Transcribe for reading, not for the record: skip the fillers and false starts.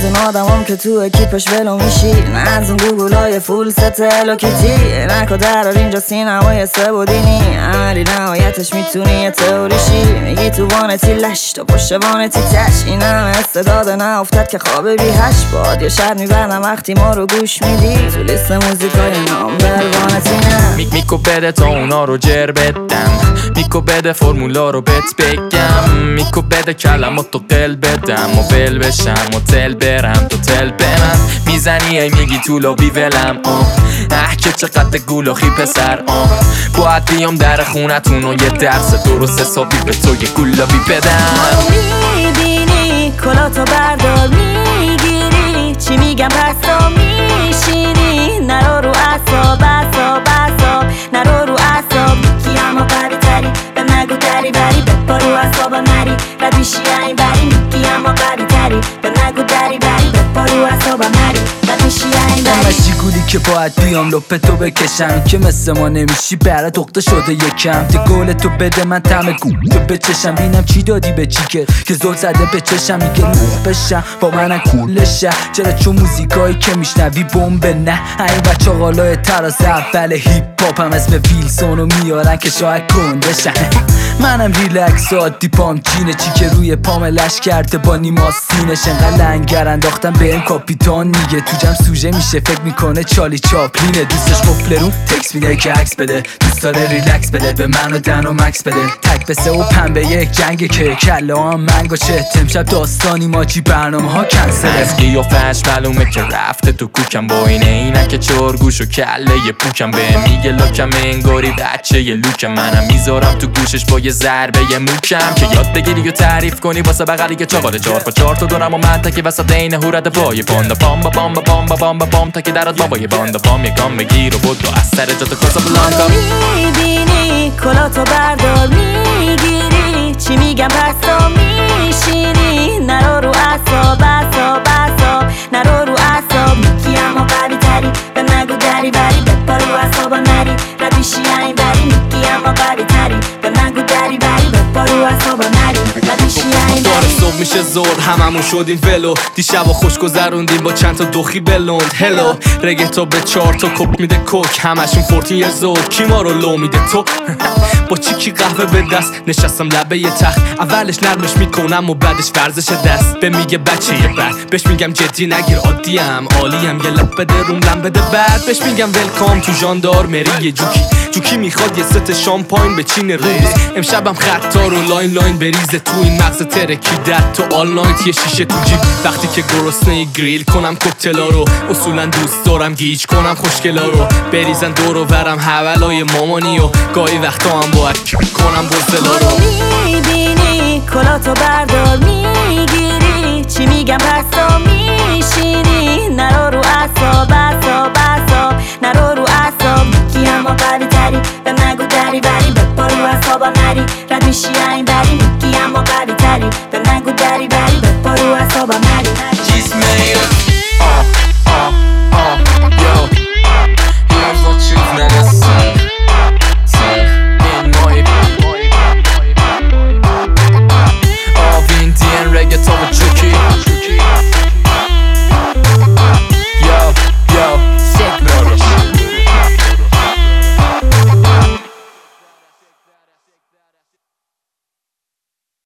از اون آدمام که تو اکیپش ولو میشی، نه از اون گوگلای فول ست الوکیتی. نکو درار اینجا سینمای سبودینی، عملی نهایتش میتونی یه تئوریشی. میگی تو وانتی لش تو پشت وانتی تش، این همه استعداد نه افتاد که خواب بی هش. باد یه شب میبرم وقتی ما رو گوش میدی، تو لیست موزیکای نام بر وانتی نه. میکو بده تا اونا رو جر بدم، میکو بده فرمولا رو بهت بگم، میکو بده کلمات تو قل بدم و ول بشم و تل برم تو تل برم. میزنی ای میگی تو لابی ولم که چقدر گولاخی پسر باید بیام در خونتون و یه درس درست حسابی به تو یه گلابی بدم. میبینی کلاتو بردار میگیری، چی میگم پس تو میشینی. نرو رو اعصاب اعصاب اعصاب، نرو رو اعصاب. کی اما قوی تری به نگو دری بری، بپا رو اعصاب نری رد میشی این بری. کی اما قوی تری به نگو دری بری، بپا رو اعصاب نری رد میشی این بری. مشی گولی که باید بیام لپ تو بکشم، که مثل ما نمیشی برا دقته شده یکم. ده گل تو بده من طعم گول تو بچشم، بینم چی دادی به چیکر که زل زده به چشم. میگه نوخ بشم با منم کولشه، چرا چون موزیکایی که میشنوی بمب نه. این بچه غالای تراز اول هیپ هاپ هم اسم ویلسونو میارن که شاید گندشن. منم ریلکس عادی پام چینه، چی که روی پام لش کرده با نیما سینش. انقدر لنگر انداختم به این کاپیتان میگه تو جمع سوژه میشه، فکر میکنه چالی چاپلینه. دوستش قفلرون تکس میده که عکس بده، دوست داره ریلکس بده به من و دن و مکس بده. تک به 3 و پنبه یک جنگ که کله هم منگو چه امشب داستانی ماجی برنامه ها کنسله. از قیافش معلومه که رفته تو کوکم، با این عینک چارگوش و کله پوکم. به میگه لاکم انگاری بچه یه لوکم، منم میذارم تو گوشش با یه ضربه یه موکم. که یاد بگیری و تعریف کنی واسه بغلی که چاقال 4 با 4 تا دورم و منطقی وسط این هورد پای پاندا پام با پام با پام با پام با پام تا که درات بابای باندا پام. یکم بگیر و بدو از سر جات کاسابلانکا. میبینی کلاتو بردار میگیری، چی میگم پس تو میشینی. نرو رو اعصاب اعصاب اعصاب، نرو رو اعصاب. کی اما قوی تری به نگو دری بری، بپا رو اعصابا نری رد میشی این بری. کی اما قوی تری به نگو دری بری، بپا رو اعصابا نری رد میشی این داره بری. صبح میشه زور هممون شدیم ولو، دیشب و خوش گذروندیم با چند تا دوخی بلوند. هلو رگه تا به 4 تا کپ میده کوک، همشون 40 زور. کی ما رو لو میده تو با چیکی قهوه به دست نشستم لبه یه تخت. اولش نرمش میکنم و بعدش ورزش دست. به میگه بچه یه بعد بهش میگم جدی نگیر عادیم عالیم، یه لب بده روم لم بده بعد بهش میگم ولکام تو ژاندارمری. یه جوکی میخواد یه ست شامپاین به چین روز. امشبم خطار و لاین بریزه تو این مغز ترکیدت تو آل نایت. یه شیشه تو جیب وقتی که گرسنه گریل کنم کوکتلا رو. اصولا دوست دارم گیج کنم خوشگلا رو، بریزن دور و برم حولای مامانی و گاهی وقتا هم باید کنم بزدلا رو. میبینی کلاتو بردار میگیری، چی میگم پس تو میشینی. نرو رو اعصاب اعصاب اعصاب، نرو رو اعصاب. کی اما قوی تری به نگو دری بری، بپا رو اعصابا نری رد میشی این